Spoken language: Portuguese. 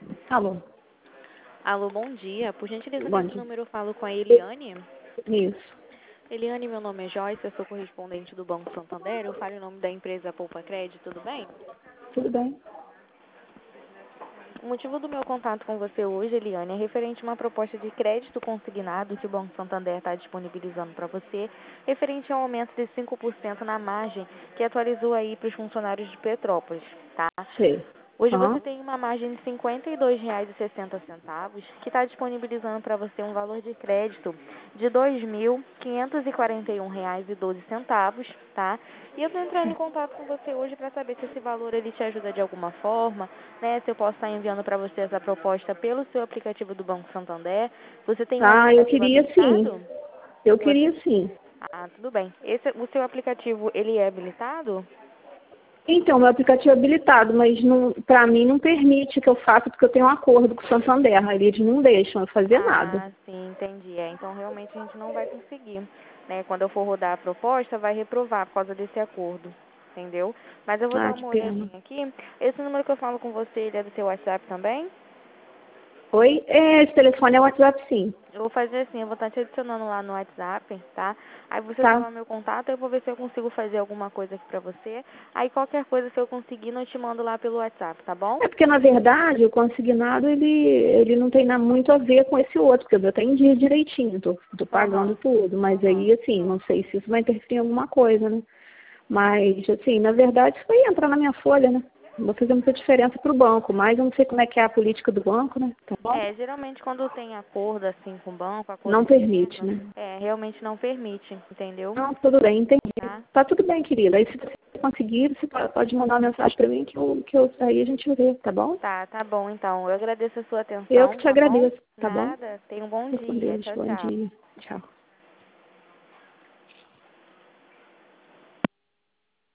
Alô, Alô, bom dia. Por gentileza, bom nesse dia. número eu falo com a Eliane. Isso, Eliane, meu nome é Joyce, eu sou correspondente do Banco Santander. Eu falo em nome da empresa Poupa Crédito, tudo bem? tudo bem? O motivo do meu contato com você hoje, Eliane, é referente a uma proposta de crédito consignado que o Banco Santander está disponibilizando para você, referente ao aumento de 5% na margem que atualizou aí para os funcionários de Petrópolis, tá? Sei. Hoje você Aham. tem uma margem de R$ 52,60, que está disponibilizando para você um valor de crédito de R$ 2.541,12, tá? E eu estou entrando em contato com você hoje para saber se esse valor ele te ajuda de alguma forma, né? Se eu posso estar enviando para você essa proposta pelo seu aplicativo do Banco Santander. Você tem um Ah, eu aplicativo queria sim. habilitado? Eu Você... queria sim. Ah, tudo bem. O seu aplicativo, ele é habilitado? Então, meu aplicativo é habilitado, mas para mim não permite que eu faça, porque eu tenho um acordo com o Santander. Aí eles não deixam eu fazer nada. Ah, sim, entendi. Então, realmente, a gente não vai conseguir, né? Quando eu for rodar a proposta, vai reprovar por causa desse acordo, entendeu? Mas eu vou Ah, dar que uma pena. olhadinha aqui. Esse número que eu falo com você, ele é do seu WhatsApp também? Oi? É, esse telefone é o WhatsApp sim. Eu vou fazer assim, eu vou estar te adicionando lá no WhatsApp, tá? Aí você Tá? salva meu contato, eu vou ver se eu consigo fazer alguma coisa aqui pra você. Aí qualquer coisa, se eu conseguir, eu te mando lá pelo WhatsApp, tá bom? É porque, na verdade, o consignado, ele não tem muito a ver com esse outro, porque eu tenho dia direitinho, tô pagando Aham, tudo, mas aham. aí, assim, não sei se isso vai interferir em alguma coisa, né? Mas, assim, na verdade, isso vai entrar na minha folha, né? Não vai fazer muita diferença para o banco, mas eu não sei como é que é a política do banco, né? Tá bom? É, geralmente quando tem acordo assim com o banco, acordo Não permite, interno, né? realmente não permite, entendeu? Não, tudo bem, entendi. Tá? Tá tudo bem, querida. Aí, se você conseguir, você pode mandar uma mensagem para mim que eu aí a gente vê, tá bom? Tá bom então. Eu agradeço a sua Eu que atenção, te tá bom? agradeço, tá bom? Nada. Tenha um bom Fique com dia. Deus. Tchau, Bom tchau. dia. Tchau.